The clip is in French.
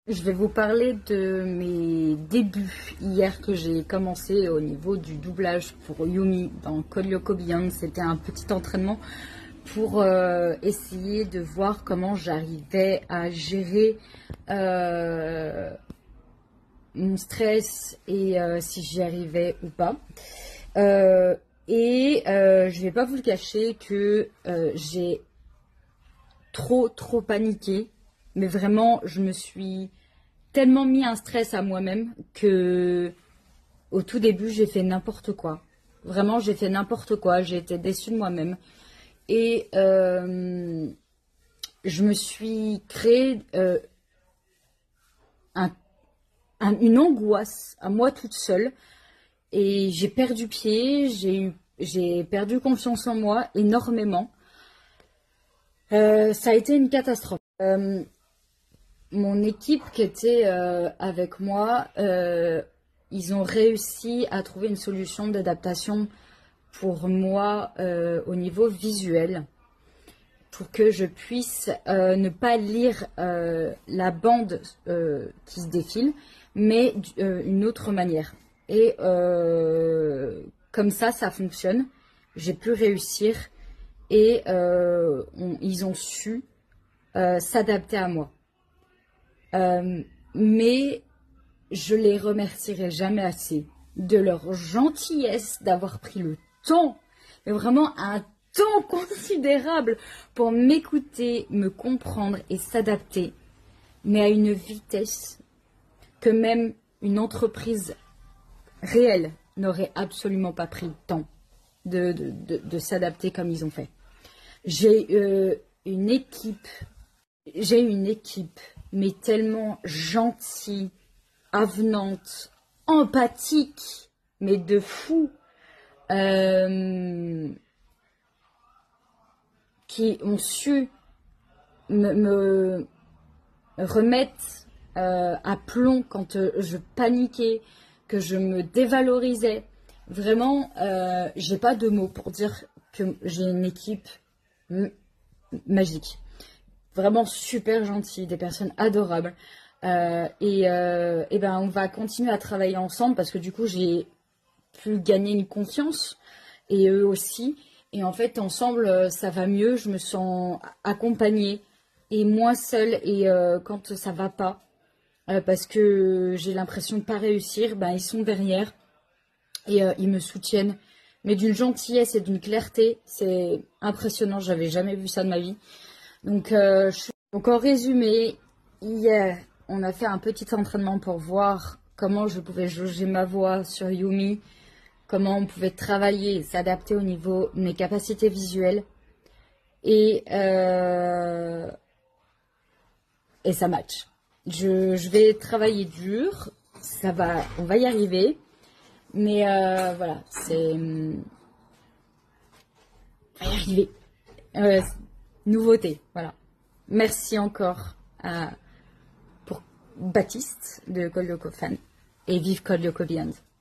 Je vais vous parler de mes débuts hier que j'ai commencé au niveau du doublage pour Yumi dans Code Lyoko Beyond. C'était un petit entraînement pour essayer de voir comment j'arrivais à gérer mon stress et si j'y arrivais ou pas. Je vais pas vous le cacher que j'ai trop paniqué. Mais vraiment, je me suis tellement mis un stress à moi-même que au tout début, j'ai fait n'importe quoi. Vraiment, j'ai fait n'importe quoi. J'ai été déçue de moi-même. Et je me suis créé une angoisse à moi toute seule. Et j'ai perdu pied, j'ai perdu confiance en moi énormément. Ça a été une catastrophe. Mon équipe qui était avec moi, ils ont réussi à trouver une solution d'adaptation pour moi au niveau visuel, pour que je puisse ne pas lire la bande qui se défile, mais une autre manière. Et comme ça fonctionne. J'ai pu réussir et ils ont su s'adapter à moi. Mais je les remercierai jamais assez de leur gentillesse d'avoir pris le temps, mais vraiment un temps considérable pour m'écouter, me comprendre et s'adapter, mais à une vitesse que même une entreprise réelle n'aurait absolument pas pris le temps de s'adapter comme ils ont fait. J'ai une équipe, mais tellement gentille, avenante, empathique, mais de fou, qui ont su me remettre à plomb quand je paniquais, que je me dévalorisais. Vraiment, j'ai pas de mots pour dire que j'ai une équipe magique. Vraiment super gentil, des personnes adorables. On va continuer à travailler ensemble parce que du coup, j'ai pu gagner une confiance et eux aussi. Et en fait, ensemble, ça va mieux. Je me sens accompagnée et moins seule. Et quand ça va pas, parce que j'ai l'impression de pas réussir, ils sont derrière et ils me soutiennent. Mais d'une gentillesse et d'une clarté, c'est impressionnant. J'avais jamais vu ça de ma vie. Donc en résumé, hier, on a fait un petit entraînement pour voir comment je pouvais jauger ma voix sur Yumi, comment on pouvait travailler et s'adapter au niveau de mes capacités visuelles. Et ça match. Je vais travailler dur, on va y arriver. Mais voilà, on va y arriver. Nouveauté, voilà. Merci encore pour Baptiste de Code Lyoko Fan et vive Code Lyoko Beyond.